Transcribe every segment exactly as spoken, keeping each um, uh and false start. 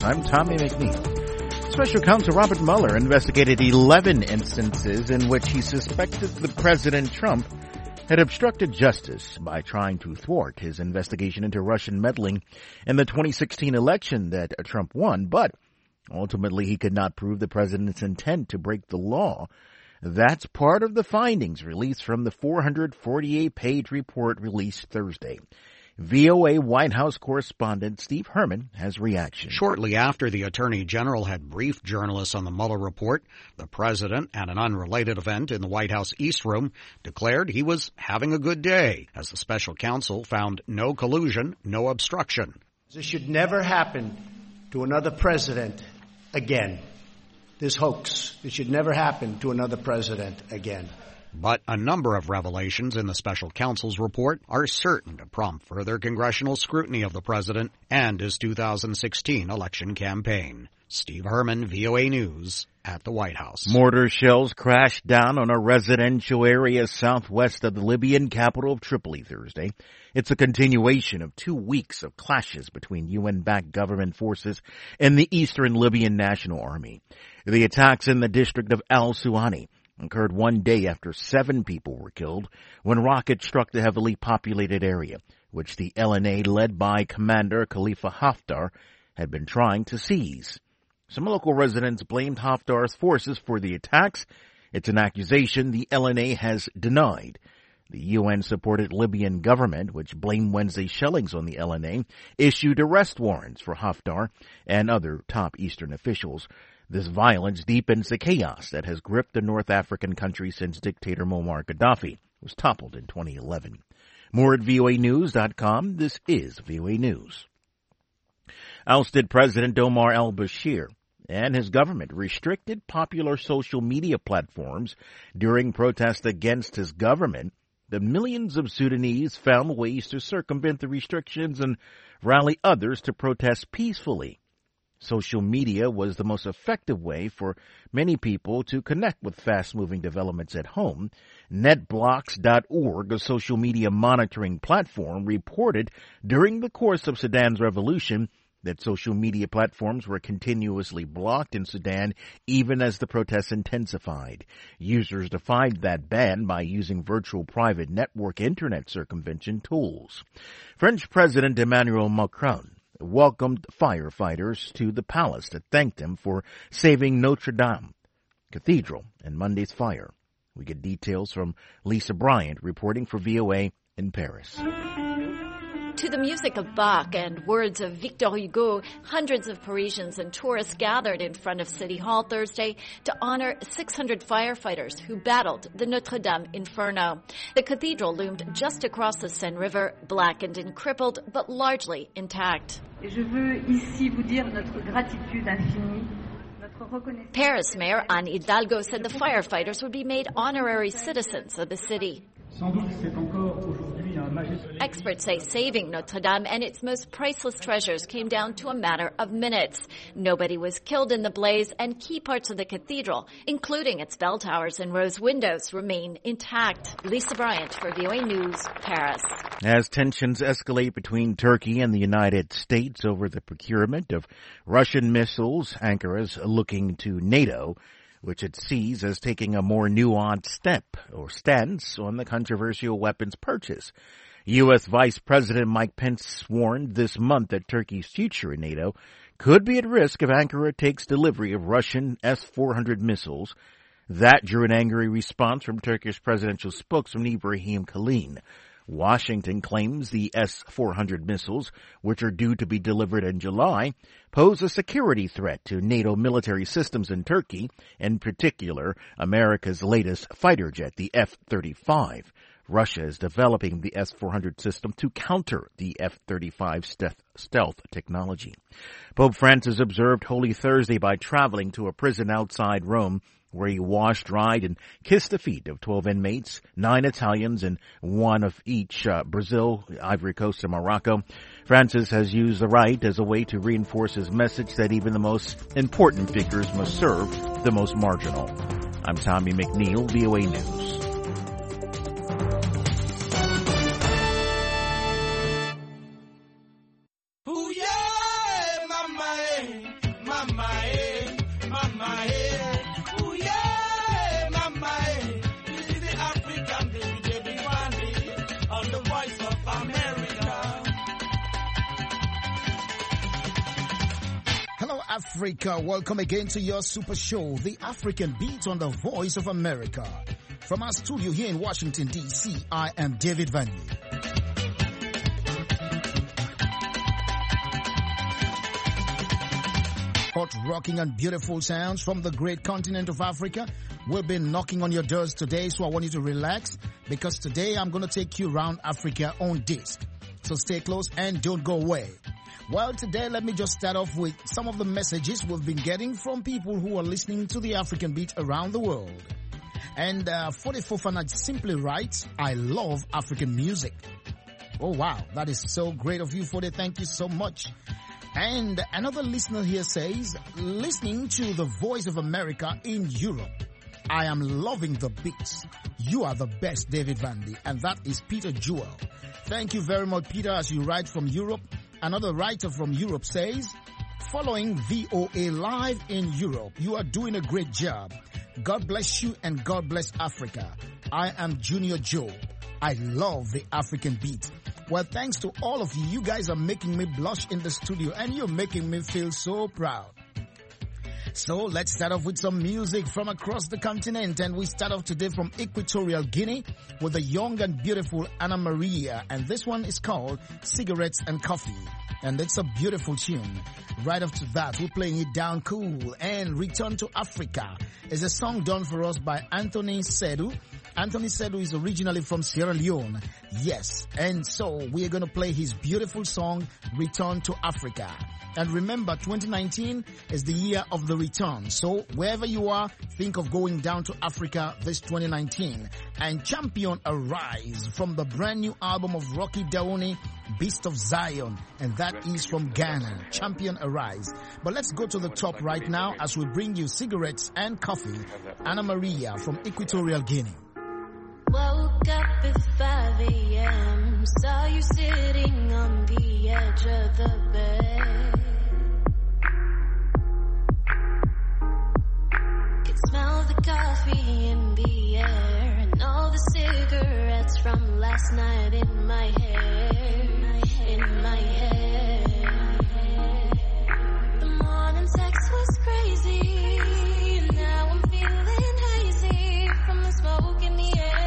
I'm Tommy McNeil. Special Counsel Robert Mueller investigated eleven instances in which he suspected the President Trump had obstructed justice by trying to thwart his investigation into Russian meddling in the twenty sixteen election that Trump won, but ultimately he could not prove the president's intent to break the law. That's part of the findings released from the four hundred forty-eight page report released Thursday. V O A White House correspondent Steve Herman has reaction. Shortly after the Attorney General had briefed journalists on the Mueller report, the president, at an unrelated event in the White House East Room, declared he was having a good day, as the special counsel found no collusion, no obstruction. This should never happen to another president again. This hoax, it should never happen to another president again. But a number of revelations in the special counsel's report are certain to prompt further congressional scrutiny of the president and his two thousand sixteen election campaign. Steve Herman, V O A News, at the White House. Mortar shells crashed down on a residential area southwest of the Libyan capital of Tripoli Thursday. It's a continuation of two weeks of clashes between U N-backed government forces and the Eastern Libyan National Army. The attacks in the district of Al-Suwani occurred one day after seven people were killed when rockets struck the heavily populated area, which the L N A, led by Commander Khalifa Haftar, had been trying to seize. Some local residents blamed Haftar's forces for the attacks. It's an accusation the L N A has denied. The U N-supported Libyan government, which blamed Wednesday's shellings on the L N A, issued arrest warrants for Haftar and other top Eastern officials. This violence deepens the chaos that has gripped the North African country since dictator Muammar Gaddafi was toppled in twenty eleven. More at V O A news dot com. This is V O A News. Ousted President Omar al-Bashir and his government restricted popular social media platforms during protests against his government. The millions of Sudanese found ways to circumvent the restrictions and rally others to protest peacefully. Social media was the most effective way for many people to connect with fast-moving developments at home. NetBlocks dot org, a social media monitoring platform, reported during the course of Sudan's revolution that social media platforms were continuously blocked in Sudan even as the protests intensified. Users defied that ban by using virtual private network internet circumvention tools. French President Emmanuel Macron welcomed firefighters to the palace to thank them for saving Notre Dame Cathedral in Monday's fire. We get details from Lisa Bryant reporting for V O A in Paris. To the music of Bach and words of Victor Hugo, hundreds of Parisians and tourists gathered in front of City Hall Thursday to honor six hundred firefighters who battled the Notre Dame inferno. The cathedral loomed just across the Seine River, blackened and crippled, but largely intact. Et je veux ici vous dire notre gratitude infinie. Paris Mayor Anne Hidalgo said the firefighters would be made honorary citizens of the city. Experts say saving Notre Dame and its most priceless treasures came down to a matter of minutes. Nobody was killed in the blaze, and key parts of the cathedral, including its bell towers and rose windows, remain intact. Lisa Bryant for V O A News, Paris. As tensions escalate between Turkey and the United States over the procurement of Russian missiles, Ankara is looking to NATO, which it sees as taking a more nuanced step or stance on the controversial weapons purchase. U S. Vice President Mike Pence warned this month that Turkey's future in NATO could be at risk if Ankara takes delivery of Russian S four hundred missiles. That drew an angry response from Turkish presidential spokesman Ibrahim Kalin. Washington claims the S four hundred missiles, which are due to be delivered in July, pose a security threat to NATO military systems in Turkey, in particular America's latest fighter jet, the F thirty-five. Russia is developing the S four hundred system to counter the F thirty-five stealth technology. Pope Francis observed Holy Thursday by traveling to a prison outside Rome, where he washed, dried, and kissed the feet of twelve inmates, nine Italians, and one of each uh, Brazil, Ivory Coast, and Morocco. Francis has used the rite as a way to reinforce his message that even the most important figures must serve the most marginal. I'm Tommy McNeil, V O A News. Ooh, yeah, mama. Africa, welcome again to your super show, The African Beat on the Voice of America. From our studio here in Washington, D C, I am David Vanny. Hot, rocking and beautiful sounds from the great continent of Africa will be knocking on your doors today, so I want you to relax because today I'm going to take you around Africa on disc. So stay close and don't go away. Well, today let me just start off with some of the messages we've been getting from people who are listening to the African Beat around the world. And uh, Forty Fofana simply writes, I love African music. Oh wow, that is so great of you, Forty. Thank you so much. And another listener here says, listening to the Voice of America in Europe. I am loving the beats. You are the best, David Vandy. And that is Peter Jewell. Thank you very much, Peter, as you write from Europe. Another writer from Europe says, following V O A live in Europe, you are doing a great job. God bless you and God bless Africa. I am Junior Joe. I love the African beat. Well, thanks to all of you. You guys are making me blush in the studio and you're making me feel so proud. So let's start off with some music from across the continent, and we start off today from Equatorial Guinea with the young and beautiful Anna Maria, and this one is called Cigarettes and Coffee, and it's a beautiful tune. Right after that, we're playing it down cool, and Return to Africa is a song done for us by Anthony Sedu. Anthony Sedu is originally from Sierra Leone, yes, and so we're going to play his beautiful song, Return to Africa. And remember, twenty nineteen is the year of the return. So wherever you are, think of going down to Africa this twenty nineteen. And Champion Arise from the brand new album of Rocky Daoni, Beast of Zion. And that is from Ghana, Champion Arise. But let's go to the top right now as we bring you Cigarettes and Coffee, Anna Maria from Equatorial Guinea. Woke up at five a.m. Saw you sitting on the edge of the bed. Could smell the coffee in the air and all the cigarettes from last night in my hair, in my hair. The morning sex was crazy. Now I'm feeling hazy from the smoke in the air.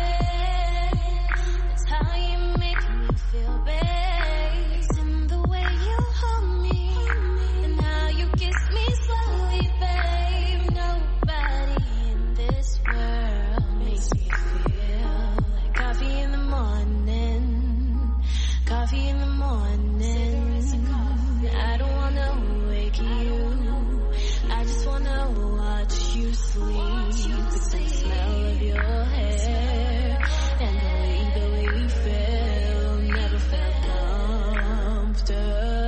How you make me feel, babe. It's in the way you hold me and how you kiss me slowly, babe. Nobody in this world makes me feel like coffee in the morning, coffee in the morning. I don't wanna wake you, I just wanna watch you sleep with the smell of your hair and the way, the way you feel, never felt comfortable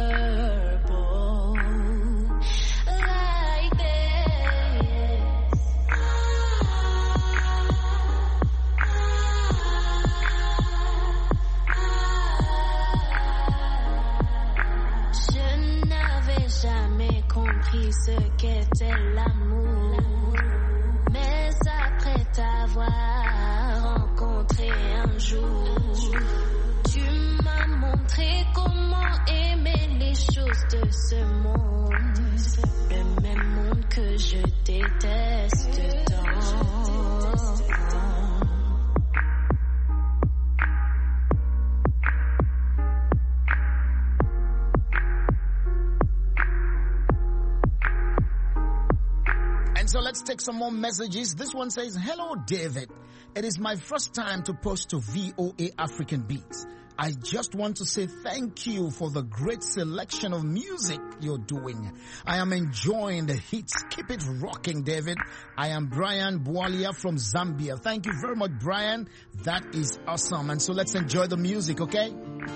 like this. Je n'avais jamais compris ce qu'était l'amour, mais après t'avoir rencontré un jour, tu m'as montré comment aimer les choses de ce monde, le même monde que je déteste tant. So let's take some more messages. This one says, hello, David. It is my first time to post to V O A African Beats. I just want to say thank you for the great selection of music you're doing. I am enjoying the hits. Keep it rocking, David. I am Brian Bualia from Zambia. Thank you very much, Brian. That is awesome. And so let's enjoy the music, okay?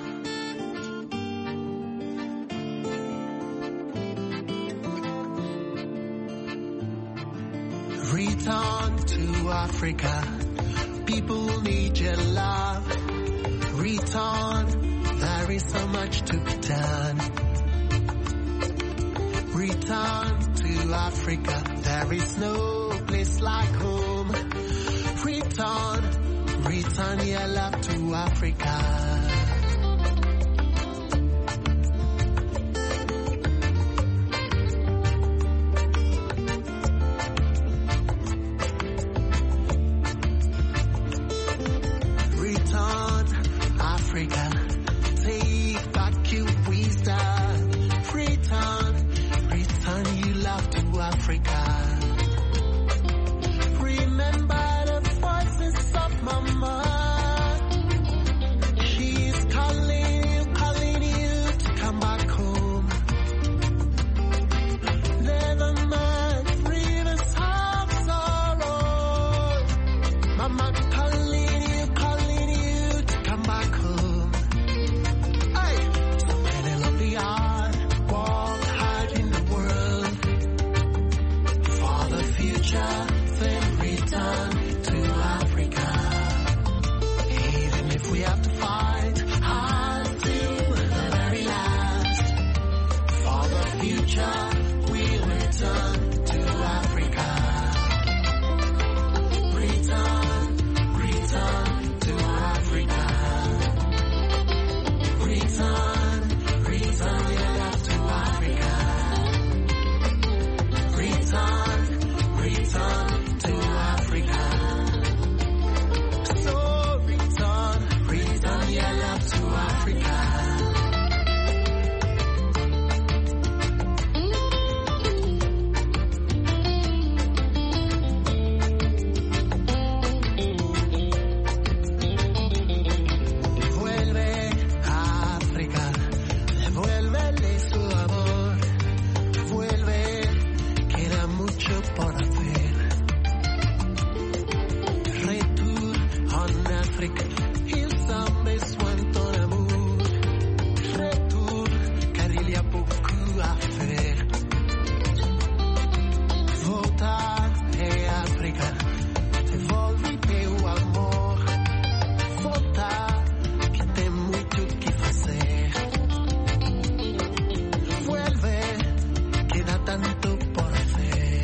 Return to Africa. People need your love. Return. There is so much to be done. Return to Africa. There is no place like home. Return. Return your love to Africa. Africa. Remember the voices of Mama. She's calling you, calling you to come back home. Never mind rivers of sorrow. Mama calling you, calling you to come back home. Hey, little of the art, walk hard in the world. For the future, then return to Africa. Even if we have to fight hard till the very last. For the future, we'll return to Africa. Return, return to Africa. Return, return your love to Africa. Return, return to Africa. So return, return your love to Africa. Vuelve África, devuélvele su amor. Vuelve, queda mucho por hacer. Retour en Afrique, il semble soin ton amour. Retour, car il y a beaucoup à faire. Volta e Africa, devolve teu amor. Volta, que tem muito que fazer. Vuelve, queda tanto por hacer.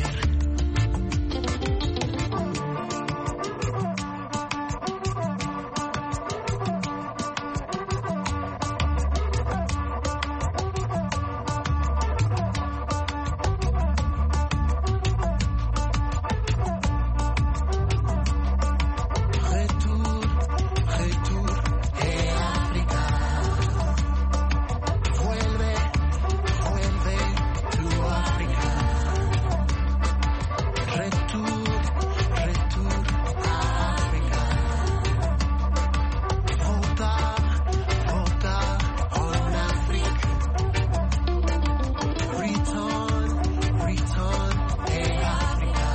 Retour, retour et Africa. Vuelve, vuelve to Africa. Retour, retour à Africa. Volta, volta en Afrique. Return, return et Africa.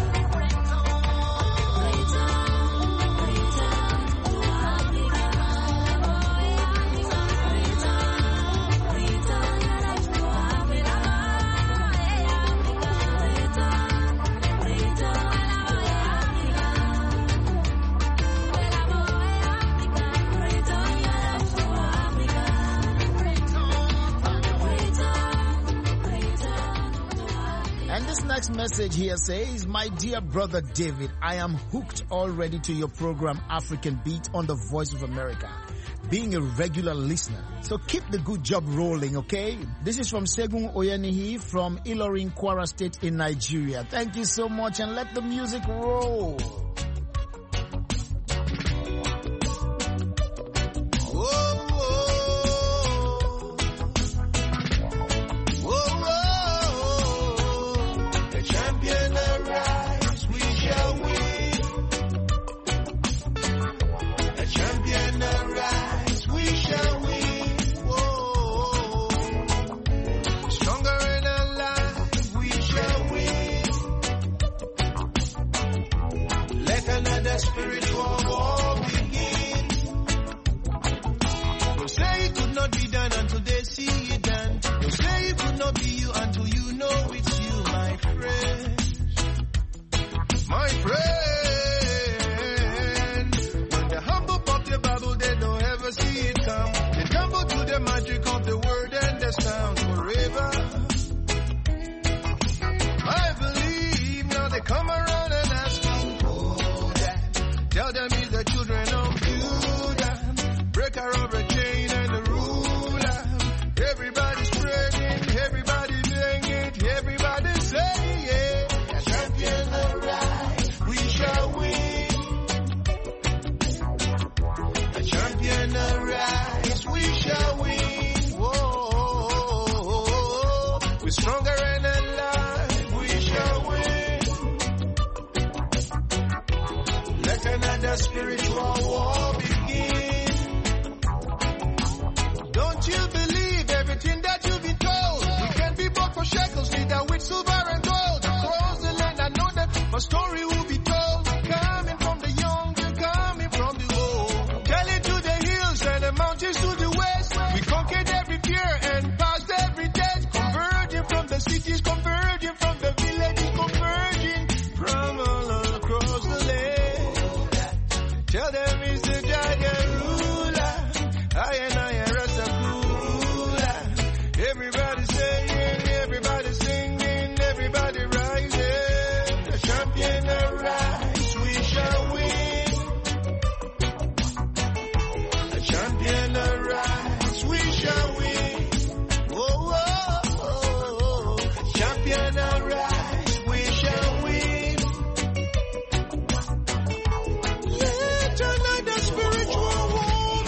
And this next message here says, my dear brother David, I am hooked already to your program African Beat on the Voice of America, being a regular listener. So keep the good job rolling, okay? This is from Segun Oyenihi from Ilorin, Kwara State in Nigeria. Thank you so much, and let the music roll. The champion arise, we shall win. The champion arise, we shall win. Whoa. Stronger and alive, we shall win. Let another spiritual war begin. You say it could not be done until they see it done. You say it could not be you until you know it's you, my friend. My friend. When they humble pop the Bible, they don't ever see it come. They tumble to the magic of the word and the sound forever. I believe now they come around and ask me, oh, that. Tell them it's the children of Judah. Breaker of a chain and the ruler. Everybody's praying, everybody doing it, everybody saying it. Champion arise, we shall win. The champion arise, we shall win. Whoa, we're stronger and alive, we shall another spiritual war begin. Don't you believe everything that you've been told? We can be bought for shekels, neither with silver and gold. Across the land, I know that my story will be told. Coming from the young, coming from the old. Tell it to the hills and the mountains to the west. We conquered every fear and passed every test. Converging from the cities, converging from the villages, converging from all across the land. Tell them it's the Jaga ruler. I and I am Rasakula. Everybody saying, everybody singing, everybody rising. The champion arise, we shall win. The champion arise, we shall win. Oh, oh, oh, oh. Champion arise, we shall win. Let another spiritual war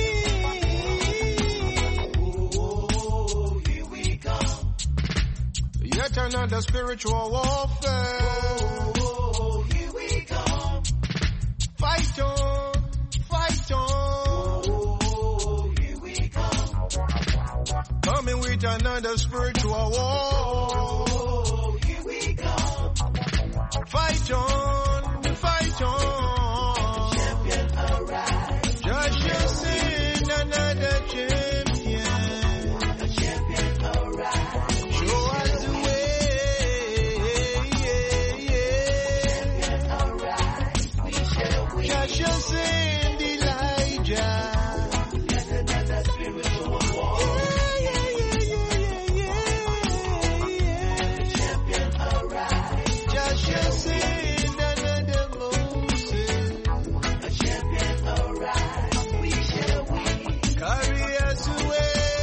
begin. Oh, here we come. Yet another spiritual warfare. Oh, here we come. Fight on, fight on. Oh, here we come. Coming with another spiritual war. Oh, here we come. Fight on, fight on. Champion arise. Joshua sing another champion. The champion arise. Show us the way. Champion arise. We shall win. Joshua sing Elijah. Let another spiritual war. Yeah, yeah, yeah, yeah, yeah, yeah. Champion arise. Joshua sing another Moses. A champion arise. We shall win. Carry us away.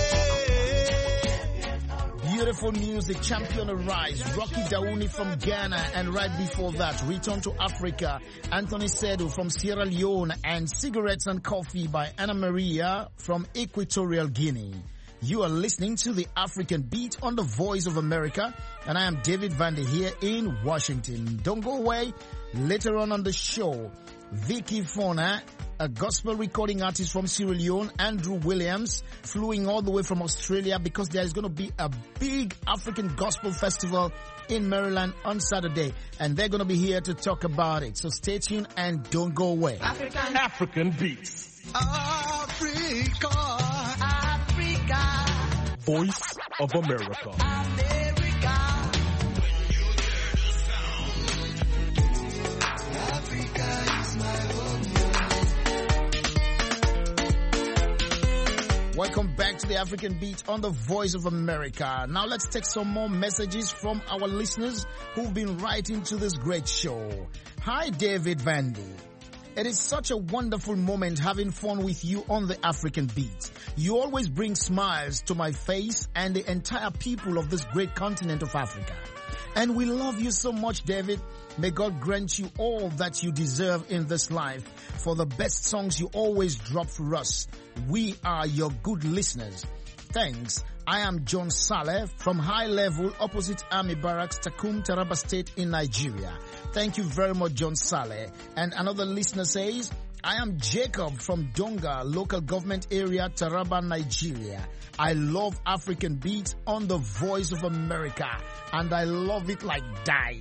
Beautiful music, Champion Arise, Rocky Dauni from Ghana, and right before that, Return to Africa, Anthony Sedu from Sierra Leone, and Cigarettes and Coffee by Anna Maria from Equatorial Guinea. You are listening to the African Beat on the Voice of America, and I am David Vandy here in Washington. Don't go away. Later on on the show, Vicky Fona, a gospel recording artist from Sierra Leone, Andrew Williams, flying all the way from Australia because there is going to be a big African gospel festival in Maryland on Saturday, and they're going to be here to talk about it. So stay tuned and don't go away. African, African Beats. Africa, Africa, Voice of America. America. Africa is my home. Welcome back to the African Beat on the Voice of America. Now let's take some more messages from our listeners who've been writing to this great show. Hi, David Vandy. It is such a wonderful moment having fun with you on the African Beat. You always bring smiles to my face and the entire people of this great continent of Africa. And we love you so much, David. May God grant you all that you deserve in this life for the best songs you always drop for us. We are your good listeners. Thanks. I am John Saleh from High Level opposite Army Barracks, Takum, Taraba State in Nigeria. Thank you very much, John Saleh. And another listener says, I am Jacob from Donga, local government area, Taraba, Nigeria. I love African Beats on the Voice of America, and I love it like die.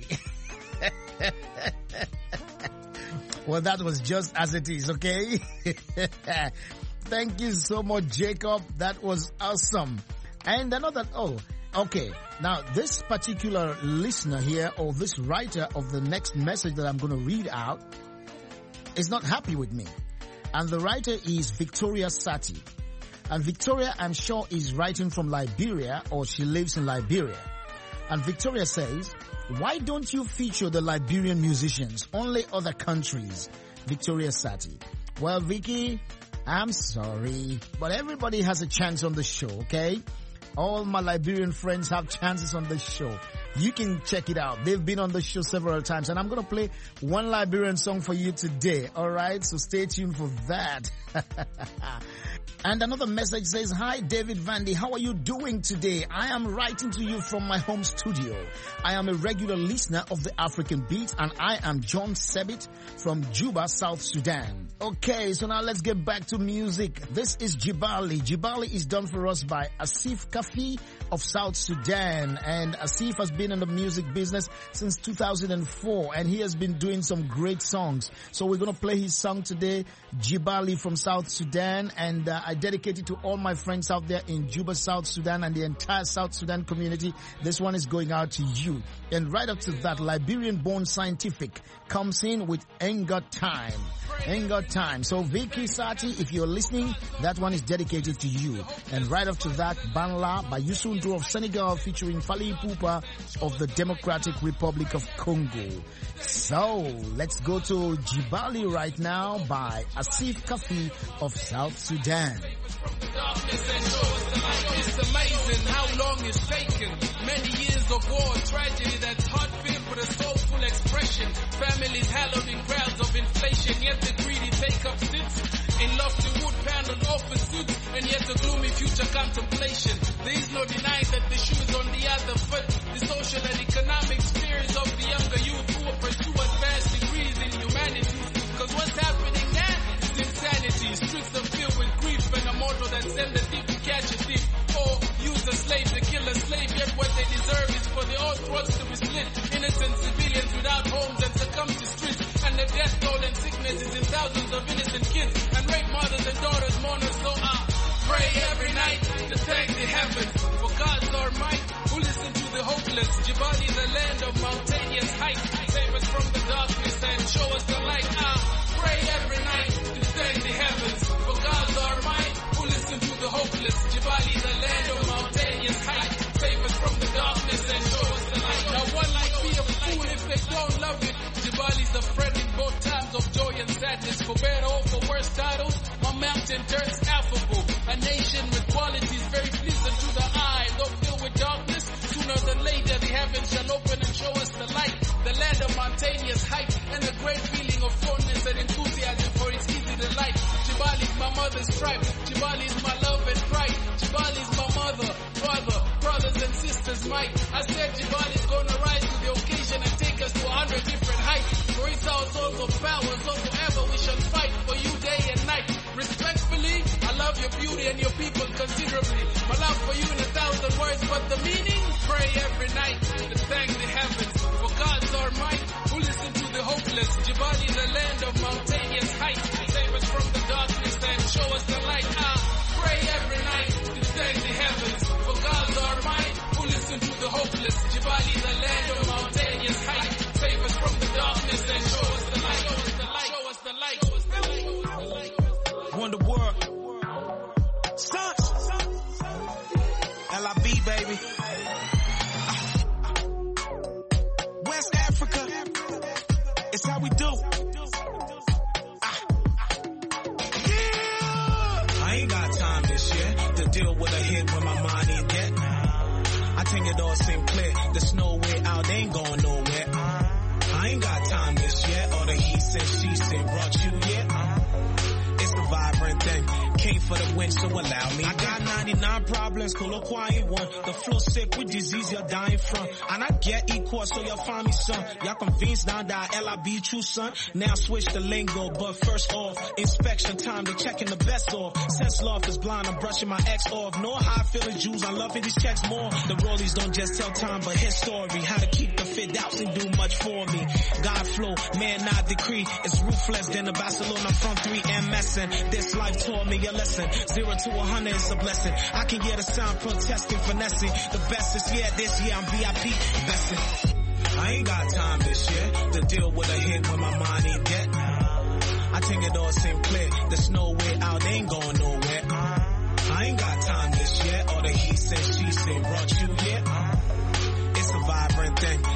Well, that was just as it is, okay? Thank you so much, Jacob. That was awesome. And another, oh, okay. Now, this particular listener here, or this writer of the next message that I'm going to read out, is not happy with me. And the writer is Victoria Sati. And Victoria, I'm sure, is writing from Liberia, or she lives in Liberia. And Victoria says, why don't you feature the Liberian musicians, only other countries? Victoria Sati. Well, Vicky, I'm sorry, but everybody has a chance on the show, okay? All my Liberian friends have chances on the show. You can check it out. They've been on the show several times, and I'm going to play one Liberian song for you today, all right? So stay tuned for that. And another message says, hi, David Vandy. How are you doing today? I am writing to you from my home studio. I am a regular listener of the African Beat, and I am John Sebit from Juba, South Sudan. Okay, so now let's get back to music. This is Jibali. Jibali is done for us by Asif Kafi of South Sudan. And Asif has been in the music business since two thousand four, and he has been doing some great songs. So we're going to play his song today, Jibali from South Sudan, and uh, I dedicate it to all my friends out there in Juba, South Sudan, and the entire South Sudan community. This one is going out to you. And right up to that, Liberian-born Scientific comes in with Ain't Got Time. Ain't Got Time. So Vicky Sati, if you're listening, that one is dedicated to you. And right up to that, Banla by Youssou N'Dour of Senegal featuring Fally Ipupa of the Democratic Republic of Congo. So let's go to Jibali right now by Asif Kafi of South Sudan. It's amazing how long it's taken. Many years of war, tragedy that's hard filled with a soulful expression. Families hallowed in crowds of inflation, yet the greedy take up seats in lofty wood paneled office suits, and yet a gloomy future contemplation. There is no denying that the shoe is on the other foot. The social and economic spheres of the younger youth who will pursue advanced degrees in humanities. Cause what's happening now is insanity. Streets are filled with grief and a motto that send the thief to catch a thief, or use a slave to kill a slave. Yet what they deserve is for the old throats to be slit. Innocent civilians without homes and succumb to streets, and the death toll and sickness is in thousands of innocent kids, and rape mothers and daughters mourners. So I pray every night to thank the heavens for God's our might, who listen to the hopeless. Jibali, the land of mountainous height, save us from the darkness and show us the light. I pray every night to thank the heavens for God's our might, who listen to the hopeless. Jibali, the land of mountainous height, save us from the darkness and show us the light. Now one might be a fool if they don't love it. Jibali's a friend in both times of joy and sadness. For better or for worse titles, my mountain turns affable. A nation with qualities very pleasing to the eye, though filled with darkness. Sooner than later the heavens shall open and show us the light. The land of mountainous height and a great feeling of fondness and enthusiasm for its easy delight. Jibali's my mother's tribe. Jibali's my love and pride. Jibali's my mother, father, brothers and sisters might. I said Jibali's gonna rise to the occasion and take us to a hundred different heights. For it's our source of power, so forever we shall fight for you day and night. Respectfully, I love your beauty and your people considerably. My love for you in a thousand words, but the meaning, pray every night to thank the heavens for God's our might, who listen to the hopeless. Jibali, the land of mountainous height, save us from the darkness and show us the light. I pray every night to thank the heavens for God's our might, who listen to the hopeless. Jibali, the land of mountainous height, save us from the darkness and show us the light. Show us the light. Show us the light. Show us the light. Wonder World. Son. L I B, baby. West Africa. It's how we do. Yeah. I ain't got time this year to deal with a hit when my mind ain't get. I think it all seem clear. There's no way out, they ain't going nowhere. I ain't got time this year. All the he said, she said, brought you yet. It's a vibrant thing. Came for the win, so allow me. I got ninety-nine problems, cool or quiet one. The flow sick with disease you're dying from. And I get equal, so you'll find me son. Y'all convinced down that L I B true son. Now switch the lingo, but first off, inspection time, they checking the best off. Sense love is blind, I'm brushing my ex off. Know how I feel in Jews, I'm loving these checks more. The rollies don't just tell time, but his story. How to keep the fit outs and do much for me. God flow, man not decree. It's ruthless, then the Barcelona front three M S N. This life taught me a lesson. Zero to a hundred is a blessing. I can hear the sound protesting, finessing. The best is yeah, this year I'm V I P investing. I ain't got time this year to deal with a hit when my mind ain't dead. I think it all seem clear. There's no way out, they ain't going nowhere. I ain't got time this year. All the he said, she said, brought you here. It's a vibrant thing. Came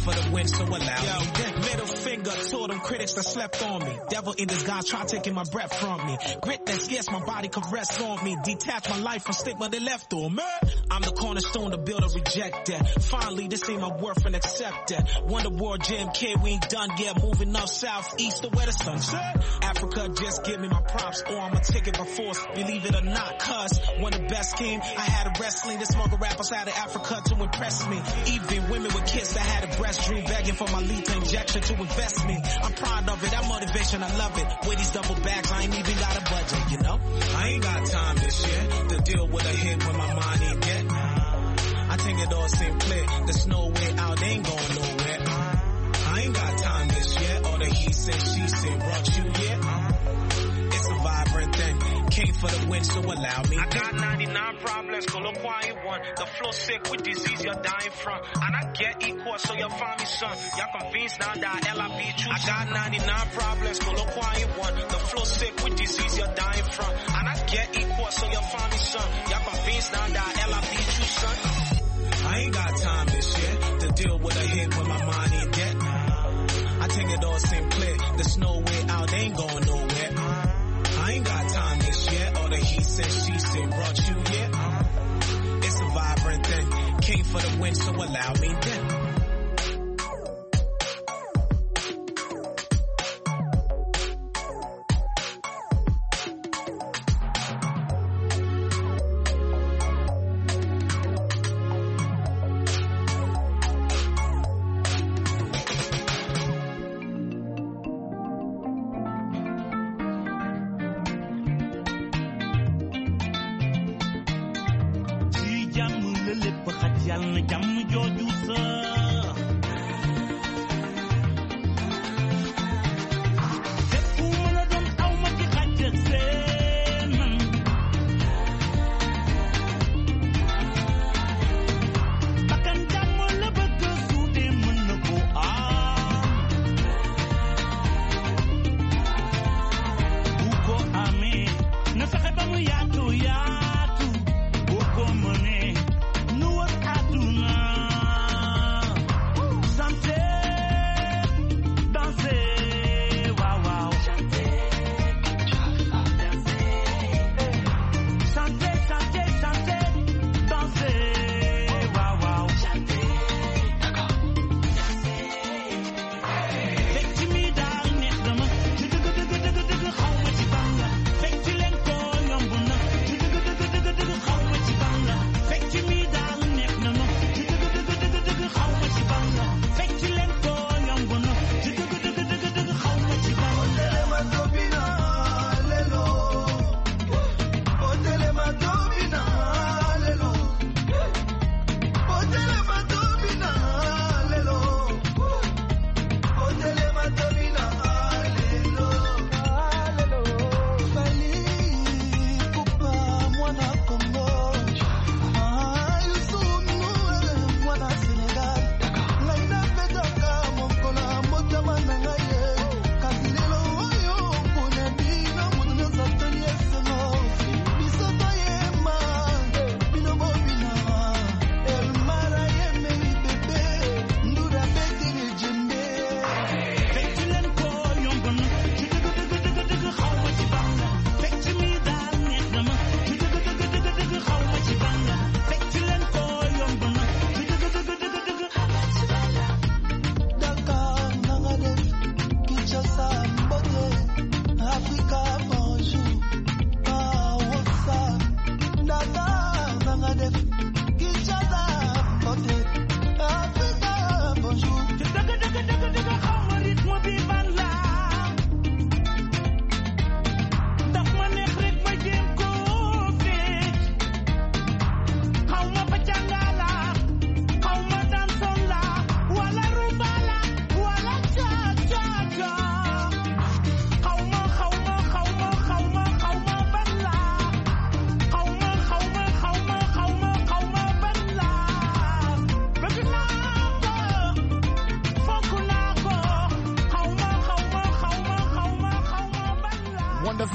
for the win, so allow me. Yo, middle finger to them critics that slept on me. Devil in disguise try taking my breath from me. Grit that scarce my body could rest on me. Detach my life from stigma they left on me. I'm the cornerstone to build or reject that. Finally, this ain't my worth and accept that. Wonder World Jam Kid, we ain't done yet. Moving up south, east to where the sun set. Africa, just give me my props or I'ma take it by force. Believe it or not, cuz when the best came, I had a wrestling. The smoker rappers out of Africa to impress me. Even women with kids that had a breast dream, begging for my lethal injection to invest me. I'm proud of it, that motivation, I love it. With these double bags, I ain't even got a budget, you know? I ain't got time this year to deal with a hit when my mind ain't get. I think it all seem clear. There's no way out, they ain't going nowhere. I ain't got time this year. All the he said, she said, brought you here. It's a vibrant thing. Came for the win, so allow me. I got ninety-nine problems, go look why you want. The flow sick with disease you're dying from. And I get equal, so you'll find me son. Y'all convinced now that L I B true. I got ninety-nine problems, go look why you want. The flow sick with disease you're dying from. And I get equal, so you'll find me son. Y'all convinced now that L I B true son. I ain't got time this year to deal with a hit when my mind ain't get. I think it all seem clear. There's no way out, they ain't going nowhere. I ain't got time this year. All the he said, she said, brought you here. It's a vibrant thing. Came for the win, so allow me then.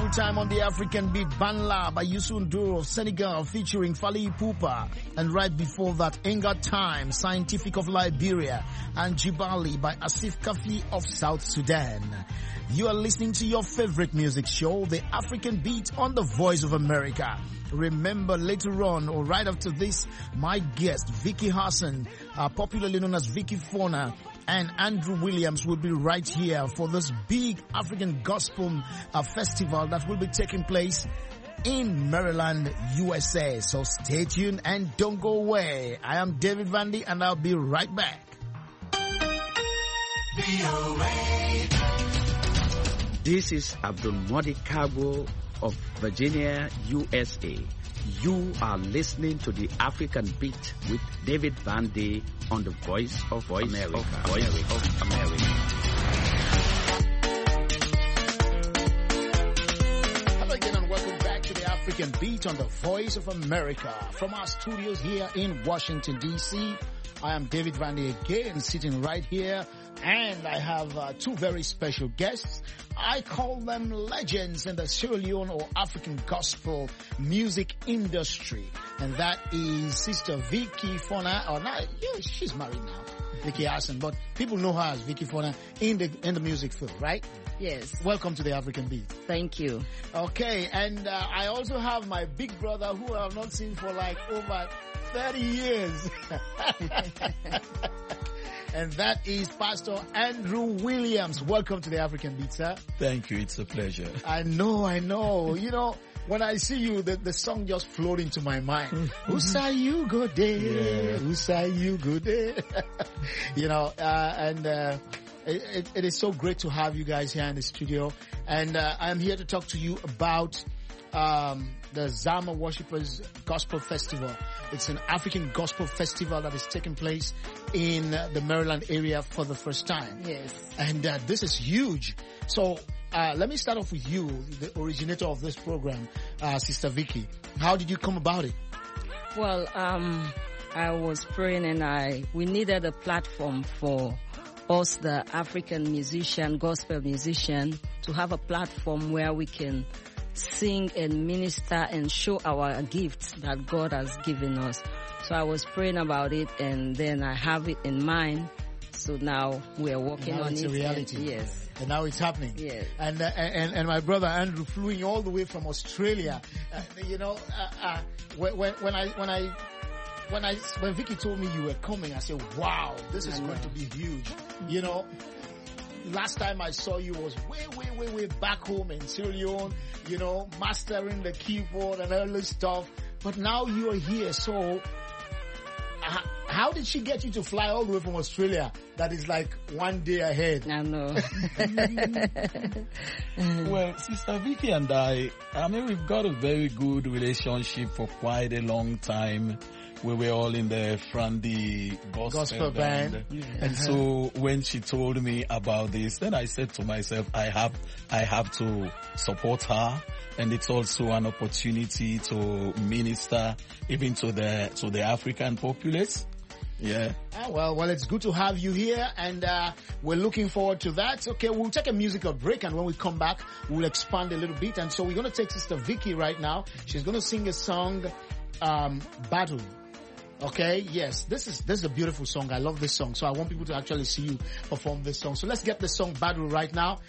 time on the African beat, Banla by Youssou N'Dour of Senegal featuring Fally Ipupa. And right before that, Ain't Got Time, Scientific of Liberia, and Jibali by Asif Kafi of South Sudan. You are listening to your favorite music show, The African Beat on the Voice of America. Remember, later on, or right after this, my guest, Vicky Hassan, uh, popularly known as Vicky Fona, and Andrew Williams will be right here for this big African Gospel uh, festival that will be taking place in Maryland, U S A. So stay tuned and don't go away. I am David Vandy and I'll be right back. This is Abdul Modi Kabo of Virginia, U S A. You are listening to the African Beat with David Vandy on the Voice of Voice America. Of Voice America. Of America. Hello again and welcome back to the African Beat on the Voice of America. From our studios here in Washington, D C, I am David Vandy again, sitting right here. And I have uh, two very special guests. I call them legends in the Sierra Leone or African gospel music industry. And that is Sister Vicky Fona. Or not, yeah, she's married now, Vicky Hassan. But people know her as Vicky Fona in the in the music field, right? Yes. Welcome to the African Beat. Thank you. Okay, and uh, I also have my big brother who I have not seen for like over thirty years. And that is Pastor Andrew Williams. Welcome to the African Beat, sir. Thank you. It's a pleasure. I know, I know. You know, when I see you, the, the song just flowed into my mind. Usa you go there. Usa you go there. You know, uh, and uh, it, it is so great to have you guys here in the studio. And uh, I'm here to talk to you about um, the Zama Worshippers Gospel Festival. It's an African gospel festival that is taking place in uh, the Maryland area for the first time. Yes. And uh, this is huge. So uh, let me start off with you, the originator of this program, uh, Sister Vicky. How did you come about it? Well, um, I was praying and I we needed a platform for us, the African musician, gospel musician, to have a platform where we can sing and minister and show our gifts that God has given us. So I was praying about it and then I have it in mind. So now we are working now on it's it. A reality. And, yes. And now it's happening. Yes. And, uh, and, and my brother Andrew flew in all the way from Australia. Uh, you know, uh, uh, when, when I, when I, when I, when Vicky told me you were coming, I said, wow, this is going to be huge. You know, last time I saw you was way, way, way, way back home in Sierra Leone, you know, mastering the keyboard and all this stuff. But now you are here. So uh, how did she get you to fly all the way from Australia? That is like one day ahead. I know. Well, Sister Vicky and I, I mean, we've got a very good relationship for quite a long time. We were all in the Frandy gospel, gospel band. band. Yeah. And so when she told me about this, then I said to myself, I have, I have to support her. And it's also an opportunity to minister even to the, to the African populace. Yeah. Ah, well, well, it's good to have you here, and uh, we're looking forward to that. Okay, we'll take a musical break, and when we come back, we'll expand a little bit. And so we're going to take Sister Vicky right now. She's going to sing a song, um, Battle. Okay, yes, this is this is a beautiful song. I love this song, so I want people to actually see you perform this song. So let's get the song Battle right now.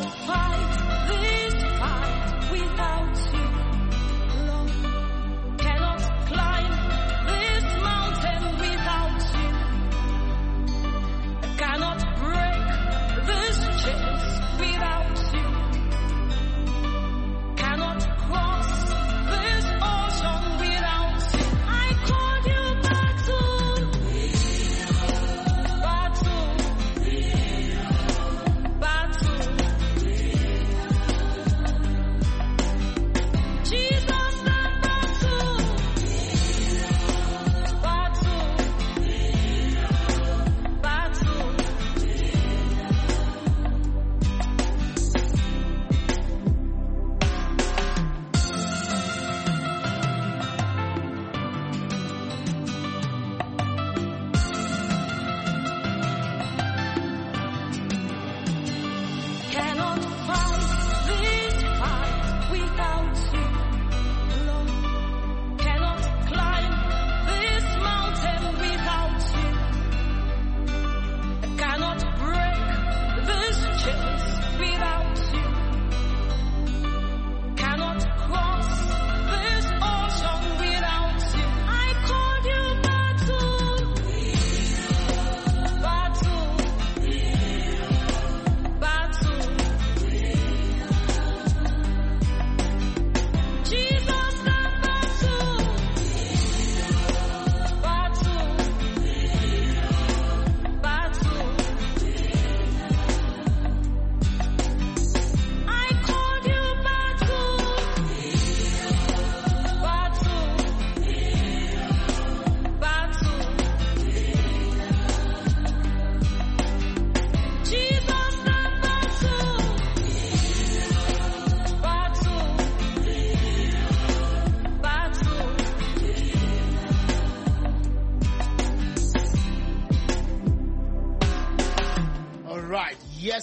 Fight this fight without you, Lord.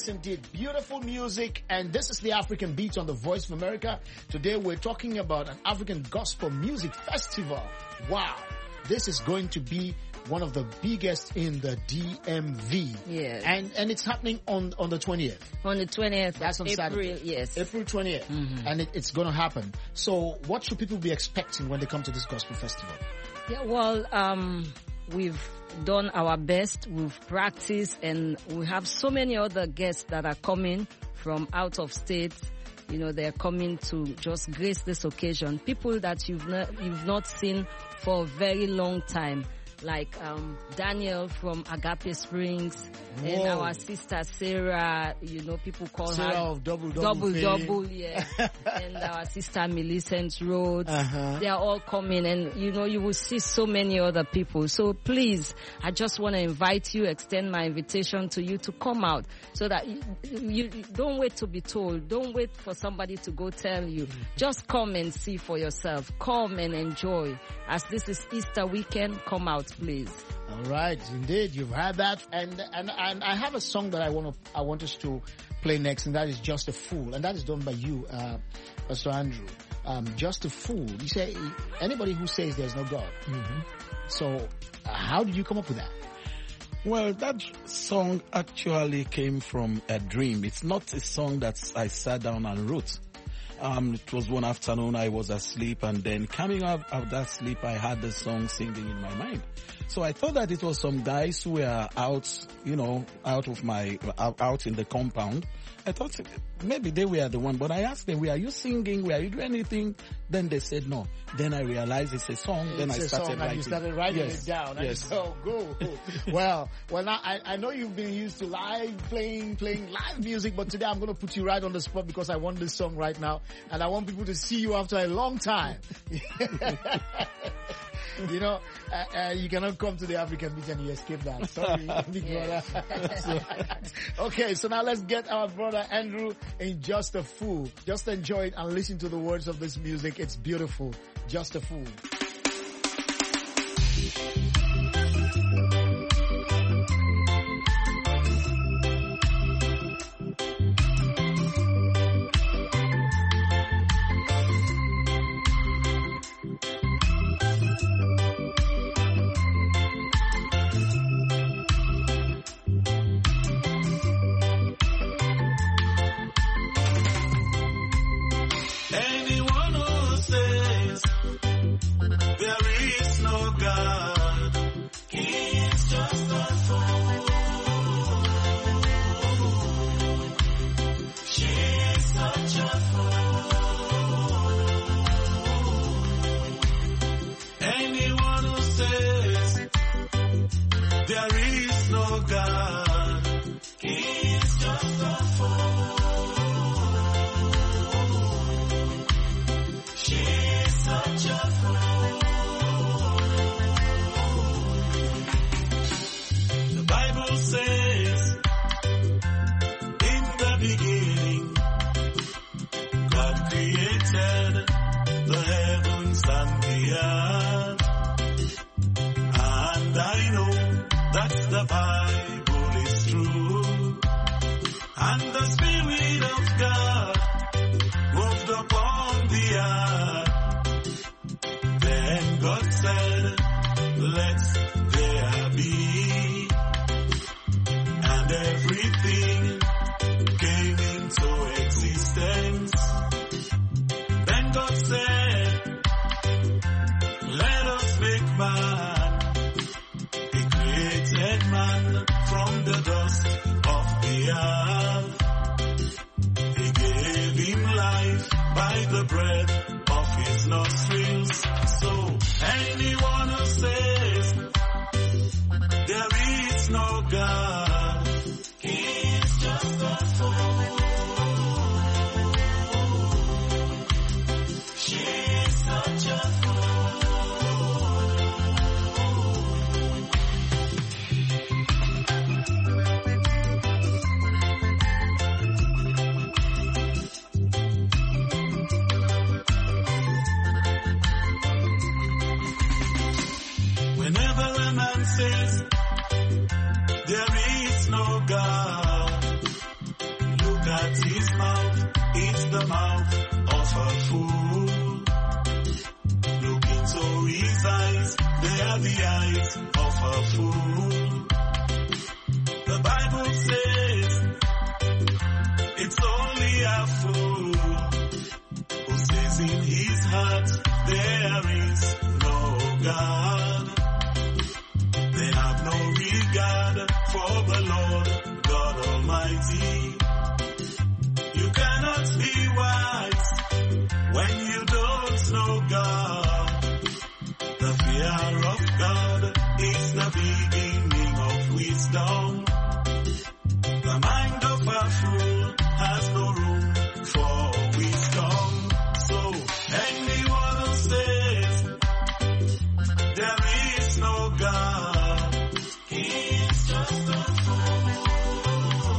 Yes, indeed. Beautiful music. And this is the African Beat on the Voice of America. Today we're talking about an African Gospel Music Festival. Wow. This is going to be one of the biggest in the D M V. Yes. And and it's happening on, on the twentieth. On the twentieth. That's on April, Saturday. yes. April twentieth. Mm-hmm. And it, it's going to happen. So what should people be expecting when they come to this Gospel Festival? Yeah, well, um, we've done our best. We've practiced, and we have so many other guests that are coming from out of state. You know, they're coming to just grace this occasion. People that you've not, you've not seen for a very long time. Like um, Daniel from Agape Springs. Whoa. And our sister Sarah, you know, people call Sarah her of double double, double, fame. double, yeah. And our sister Millicent Rhodes. Uh-huh. They are all coming, and you know, you will see so many other people. So please, I just want to invite you, extend my invitation to you to come out, so that you, you don't wait to be told. Don't wait for somebody to go tell you. Mm-hmm. Just come and see for yourself. Come and enjoy. As this is Easter weekend, come out, please. All right, indeed, you've had that, and and and I have a song that I want to I want us to play next, and that is "Just a Fool," and that is done by you, uh, Pastor Andrew. Um, "Just a Fool." You say anybody who says there's no God. Mm-hmm. So, uh, how did you come up with that? Well, that song actually came from a dream. It's not a song that I sat down and wrote. Um, it was one afternoon, I was asleep, and then coming out of that sleep, I had the song singing in my mind. So I thought that it was some guys who were out, you know, out of my, out in the compound. I thought maybe they were the one, but I asked them, were you singing? Were you doing anything? Then they said no. Then I realized it's a song. Then it's I started song, writing. And you started writing yes. it down. And Yes. so go. well, well, now I, I know you've been used to live playing, playing live music, but today I'm going to put you right on the spot because I want this song right now, and I want people to see you after a long time. You know, uh, uh, you cannot come to the African Beat and you escape that. Sorry, big brother. so, okay, so now let's get our brother Andrew in "Just a Fool." Just enjoy it and listen to the words of this music. It's beautiful. Just a Fool. Anyone who says there is no God, he is just a fool. She is such a fool. Anyone who says there is no God, he is just a fool. She's such a fool. The Bible says, in the beginning, God created the heavens and the earth. And I know that the Bible is true. And the Spirit of God moved upon the earth. Then God said, let there be. And everything came into existence. Then God said, let us make man. He created man from the dust of the earth. He gave him life by the breath of his nostrils. So anyone who says there is no God, he is just a fool. She is such a fool. Whenever a man says there is no God, ways of a fool. The Bible says it's only a fool who says in his heart there is no God. They have no regard for the Lord God Almighty. You cannot be wise when you don't know God. The fear of God is the beginning of wisdom. The mind of a fool has no room for wisdom. So anyone who says there is no God, he's just a fool.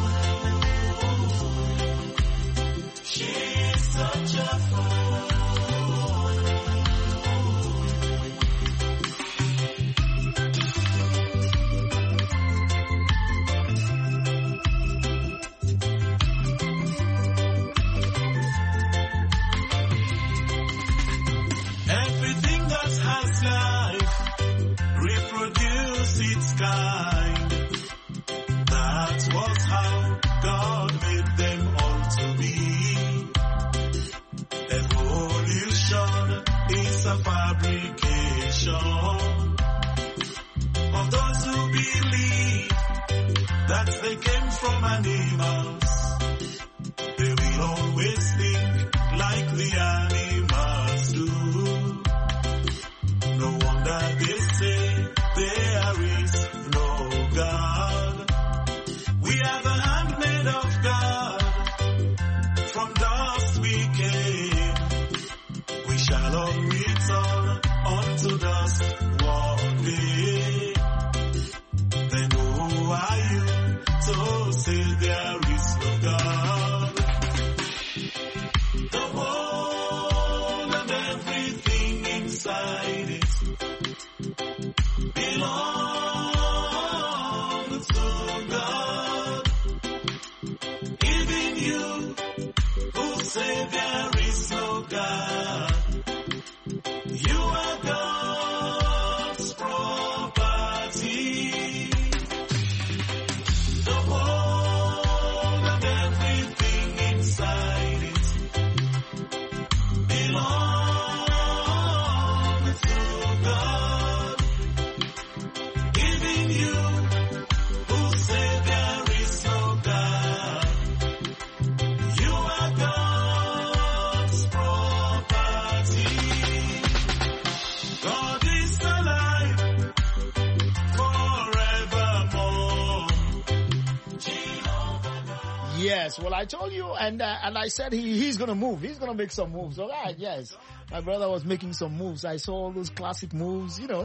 She's such a fool. Everything that has life reproduce its kind. That was how God made them all to be. Evolution is a fabrication of those who believe that they came from animals. They will always think like the animals do. No wonder they say there is no God. We are the handmaid of God. From dust we came. We shall all return unto dust one day. Then who are you to say there is no God? The world and everything inside it belongs to God. Even you who say there is no God, you are God's property. The world and everything inside it belongs to God. Even you who say there is no God, you are God's property. God is alive forevermore. Yes, well, I told you, and uh, and I said he, he's going to move. He's going to make some moves. All right, yes. My brother was making some moves. I saw all those classic moves, you know.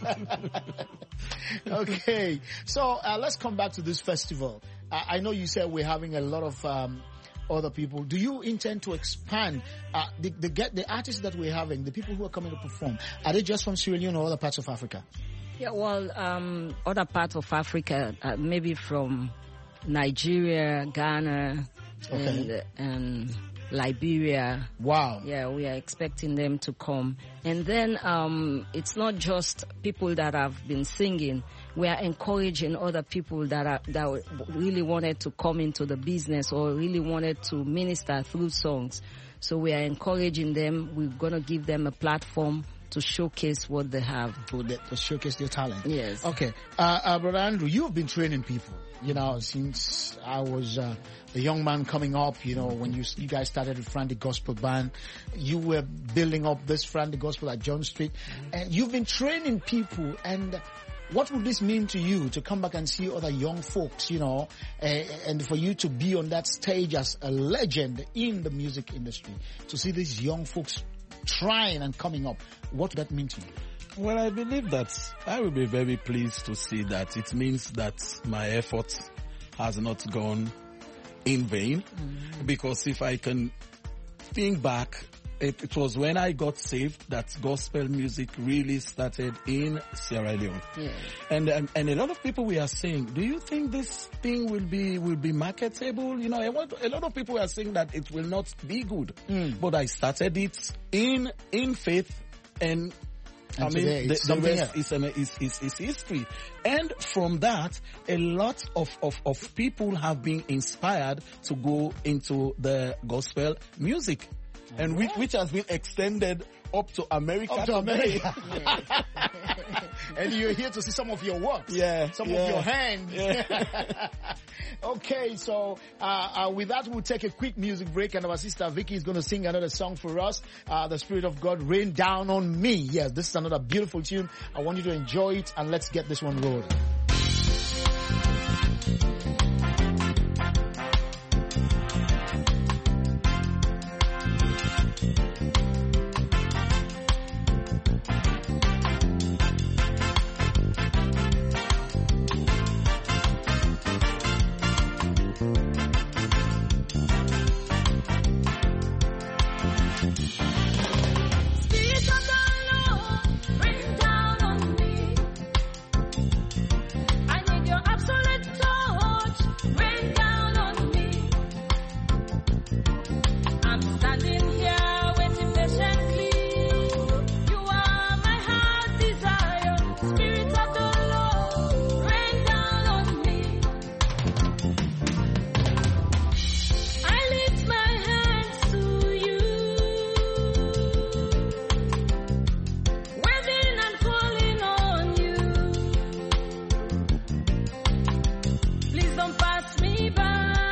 Okay, so uh, let's come back to this festival. Uh, I know you said we're having a lot of um, other people. Do you intend to expand uh, the, the get the artists that we're having, the people who are coming to perform? Are they just from Sierra Leone or other parts of Africa? Yeah, well, um, other parts of Africa, uh, maybe from Nigeria, Ghana, Okay. and, and Liberia. Wow. Yeah, we are expecting them to come. And then um, it's not just people that have been singing. We are encouraging other people that are that really wanted to come into the business or really wanted to minister through songs. So we are encouraging them. We're going to give them a platform to showcase what they have. To, the, to showcase their talent. Yes. Okay. Uh, uh, Brother Andrew, you've been training people, you know, since I was uh, a young man coming up, you know, when you you guys started with Friendly Gospel Band. You were building up this Friendly Gospel at John Street. Mm-hmm. And you've been training people. And what would this mean to you to come back and see other young folks, you know, uh, and for you to be on that stage as a legend in the music industry, to see these young folks trying and coming up? What would that mean to you? Well, I believe that I will be very pleased to see that it means that my effort has not gone in vain. Mm-hmm. Because if I can think back, it, it was when I got saved that gospel music really started in Sierra Leone. Yeah. And um, and a lot of people were saying, do you think this thing will be will be marketable? You know, a lot, a lot of people were saying that it will not be good. Mm. But I started it in in faith, and I And mean, today the, it's the something rest is, um, is, is, is history. And from that, a lot of, of, of people have been inspired to go into the gospel music. And which, which has been extended up to America. Up to today. America. And you're here to see some of your works. Yeah. Some yeah. of your hands. Yeah. Okay, so uh, uh, with that, we'll take a quick music break, and our sister Vicky is going to sing another song for us. Uh, the Spirit of God rain down on me. Yes, this is another beautiful tune. I want you to enjoy it, and let's get this one rolling. Spirit of the Lord, rain down on me. I need your absolute touch, rain down on me. I'm standing here waiting patiently. You are my heart desire. Spirit of the Lord, rain down on me. I lift my hands to you, waiting and calling on you. Please don't pass me by.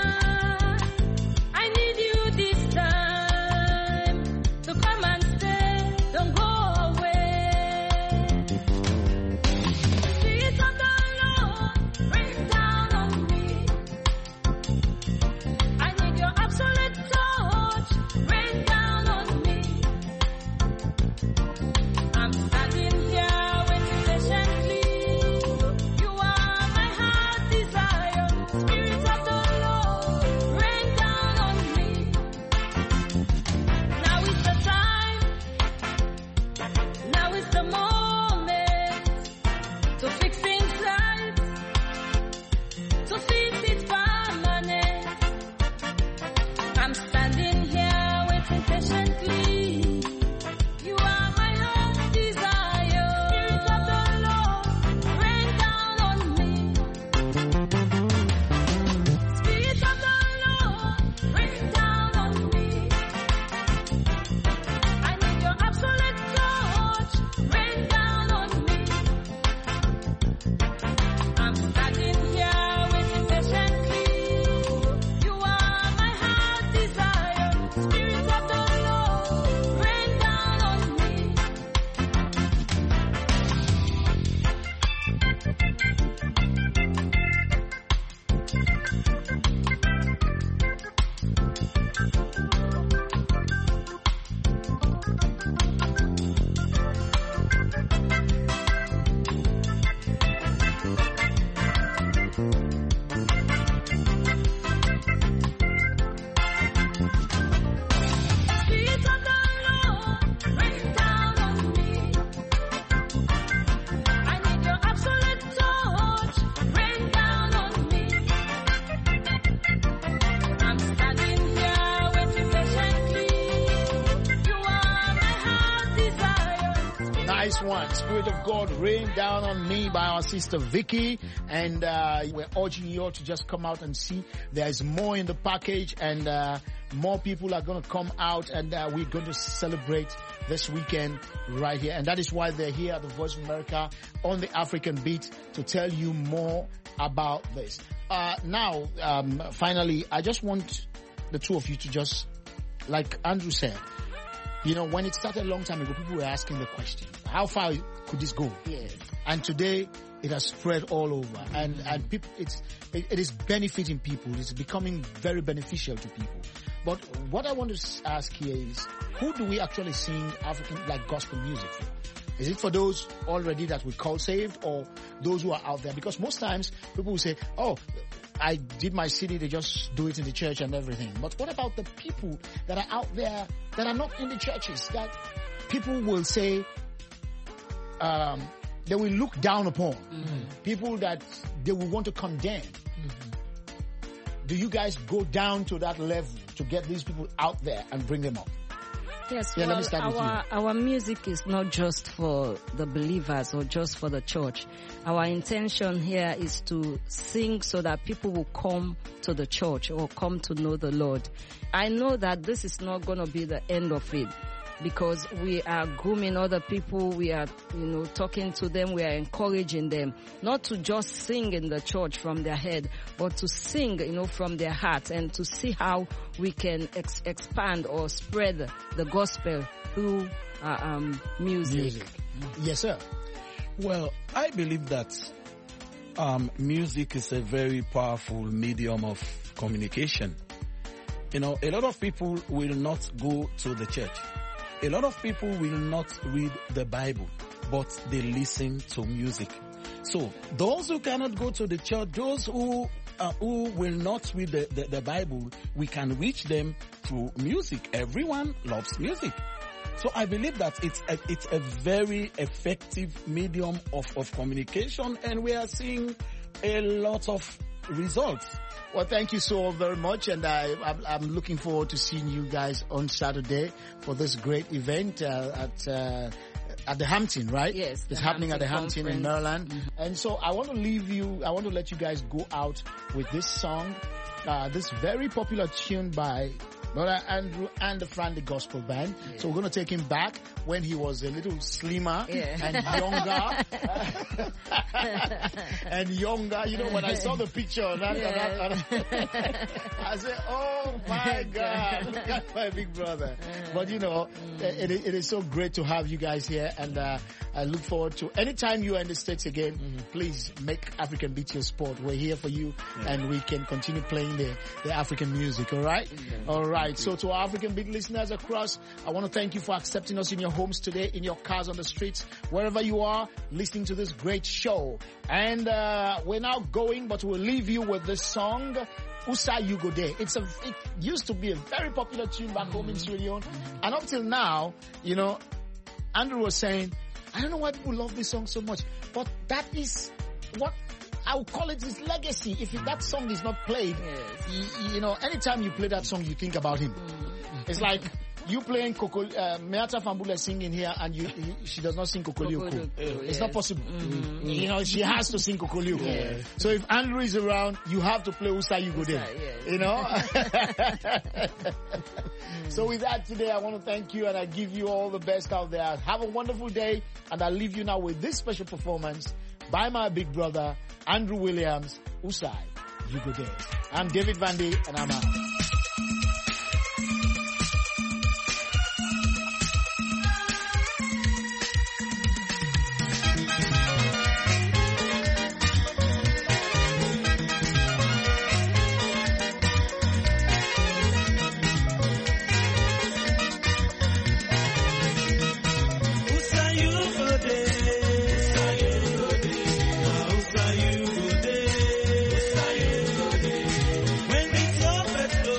I need you this time to come and stay. Don't go away. Spirit of the Lord, rain down on me. I need your absolute touch, rain down on me. I'm standing here waiting patiently. You are my heart desire. Spirit of the Lord, rain down on me. Now is the time. Now is the moment to fix things right, to fix it permanent. I'm standing here waiting patiently. You are my heart desire. Spirit of the Lord, rain down on me. Spirit of the Lord, rain down on me. I need your absolute touch, rain down on me. I'm standing here waiting patiently. You are my heart desire. Spirit of the Lord, rain down on me. Spirit of the Lord, rain down on me. I need your absolute touch, rain down on me. I'm standing here waiting patiently. You are my heart desire. Nice one. Spirit of God rain down on me by our sister Vicky. And uh, we're urging you all to just come out and see. There is more in the package, and uh, more people are going to come out, and uh, we're going to celebrate this weekend right here. And that is why they're here at the Voice of America on the African Beat to tell you more about this. Uh, now, um, finally, I just want the two of you to just, like Andrew said, you know, when it started a long time ago, people were asking the question, how far could this go? Yes. And today, it has spread all over, and and people, it's it, it is benefiting people. It's becoming very beneficial to people. But what I want to s- ask here is, who do we actually sing African like gospel music for? Is it for those already that we call saved, or those who are out there? Because most times people will say, "Oh, I did my C D, they just do it in the church and everything." But what about the people that are out there that are not in the churches? That people will say, um, they will look down upon, mm-hmm. people that they will want to condemn. Mm-hmm. Do you guys go down to that level to get these people out there and bring them up? Yes, Yeah, well, let me start with our, our music is not just for the believers or just for the church. Our intention here is to sing so that people will come to the church or come to know the Lord. I know that this is not going to be the end of it, because we are grooming other people, we are, you know, talking to them, we are encouraging them not to just sing in the church from their head, but to sing, you know, from their heart, and to see how we can ex- expand or spread the gospel through uh, um, music. Music. Yes, sir. Well, I believe that um, music is a very powerful medium of communication. You know, a lot of people will not go to the church. A lot of people will not read the Bible, but they listen to music. So those who cannot go to the church, those who uh, who will not read the, the, the Bible, we can reach them through music. Everyone loves music. So I believe that it's a, it's a very effective medium of, of communication, and we are seeing a lot of results. Well, thank you so very much, and I, I'm, I'm looking forward to seeing you guys on Saturday for this great event uh, at uh, at the Hampton, right? Yes, it's the happening at the Hampton Hampton in Maryland. Conference. And so I want to leave you. I want to let you guys go out with this song, uh, this very popular tune by Brother Andrew and the Frandy Gospel Band. Yeah. So we're going to take him back when he was a little slimmer Yeah. and younger. and younger. You know, when I saw the picture of that, Yeah. that, that, I said, oh my God, look at my big brother. But you know, it, it is so great to have you guys here, and uh, I look forward to anytime you are in the States again, mm-hmm. please make African Beat your sport. We're here for you, yeah. and we can continue playing the, the African music, all right? Mm-hmm. All right. So to our African Beat listeners across, I want to thank you for accepting us in your homes today, in your cars, on the streets, wherever you are, listening to this great show. And uh, we're now going, but we'll leave you with this song, Usa You Go There. It's a, it used to be a very popular tune back home in Sierra Leone. And up till now, you know, Andrew was saying, I don't know why people love this song so much, but that is what I would call it his legacy. If that song is not played, yes. you, you know, anytime you play that song, you think about him. Mm. It's like you playing Coco, uh, Meata Fambule singing here, and you, he, she does not sing Kokolioko. It's yes. not possible. Mm-hmm. You know, she has to sing Kokolioko. Yes. So if Andrew is around, you have to play Usa You Go There. Yes. You know? So with that today, I want to thank you, and I give you all the best out there. Have a wonderful day, and I leave you now with this special performance by my big brother, Andrew Williams, Usai, You Go There. I'm David Vandy, and I'm out. When the trumpets blow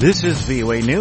This is V O A News.